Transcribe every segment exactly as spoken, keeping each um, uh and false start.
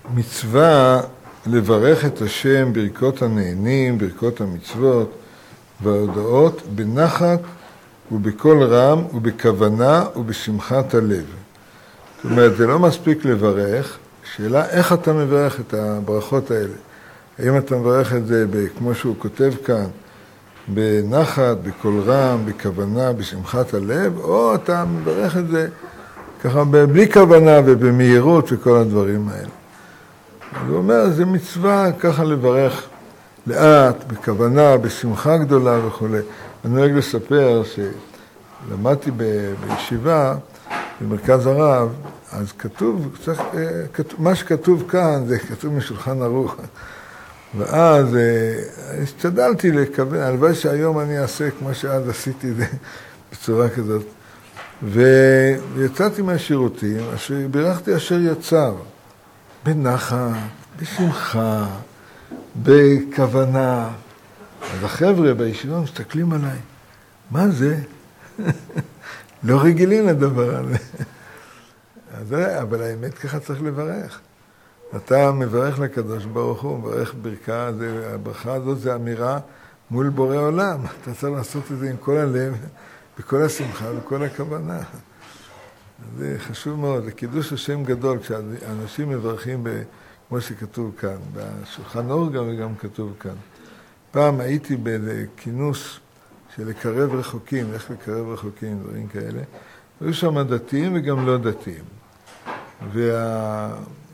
מצווה לברך את השם ברכות הנהנים, ברכות המצוות וההודעות, בנחת ובקול רם ובכוונה ובשמחת הלב. זאת אומרת, זה לא מספיק לברך, שאלה איך אתה מברך את הברכות האלה. האם אתה מברך את זה, כמו שהוא כותב כאן, בנחת, בקול רם, בכוונה, בשמחת הלב, או אתה מברך את זה ככה בלי כוונה ובמהירות וכל הדברים האלה. אז הוא אומר, זה מצווה ככה לברך לאט, בכוונה, בשמחה גדולה וכו'. אני נוהג לספר שלמדתי בישיבה, במרכז הרב, אז כתוב, צריך, כתוב, מה שכתוב כאן זה כתוב משולחן ערוך. ואז השתדלתי לכוון, הלוואי שהיום אני אעשה כמו שאז עשיתי זה בצורה כזאת. ויצאתי מהשירותים, אשר בירכתי אשר יצר, בנחת, בשמחה, בכוונה. אז החבר'ה בישיבה מסתכלים עליי, מה זה? לא רגילים לדבר הזה. אז, אבל האמת ככה צריך לברך. אתה מברך לקדוש ברוך הוא, מברך ברכה, זה, הברכה הזאת זה אמירה מול בורא עולם. אתה צריך לעשות את זה עם כל הלב, בכל השמחה וכל הכוונה. זה חשוב מאוד, זה קידוש השם גדול, כשאנשים מברכים, ב, כמו שכתוב כאן, בשולחן אור גם וגם כתוב כאן. פעם הייתי בכינוס של לקרב רחוקים, איך לקרב רחוקים, דברים כאלה. היו שם דתיים וגם לא דתיים. וה...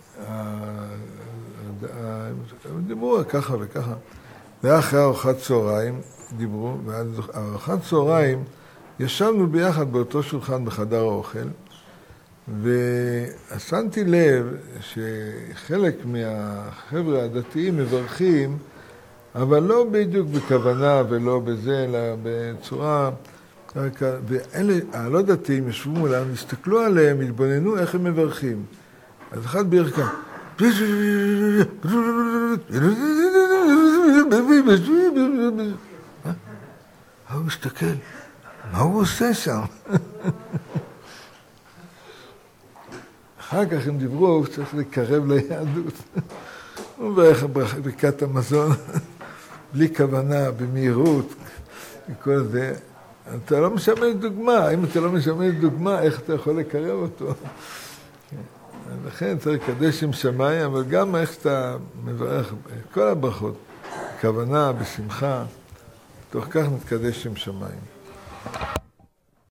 דיברו ככה וככה. ואחרי ארוחת צהריים דיברו, ואז ארוחת צהריים ישבנו ביחד באותו שולחן בחדר האוכל, ושמתי לב שחלק מהחבר'ה הדתיים מברכים, אבל לא בדיוק בכוונה ולא בזה, אלא בצורה... ואלה, הלא דתיים ישבו מולם, הסתכלו עליהם, התבוננו איך הם מברכים. אז אחד בירכה. הוא מסתכל, מה הוא עושה שם? אחר כך הם דיברו, הוא צריך לקרב ליהדות. הוא מברך ברכת המזון, בלי כוונה, במהירות, וכל זה. אתה לא משמש דוגמה, אם אתה לא משמש דוגמה, איך אתה יכול לקרב אותו? לכן צריך לקדש עם שמיים, אבל גם איך שאתה מברך כל הברכות, כוונה, בשמחה, תוך כך נתקדש עם שמיים.